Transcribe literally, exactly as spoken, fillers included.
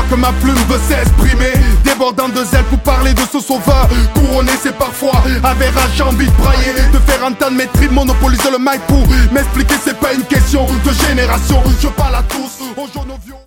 que ma plume veut s'exprimer, débordant de zèle pour parler de ce sauveur. Couronné c'est parfois avec rage, j'ai envie de brailler, de faire entendre mes trilles, monopoliser le mic pour m'expliquer, c'est pas une question de génération. Je parle à tous, aujourd'hui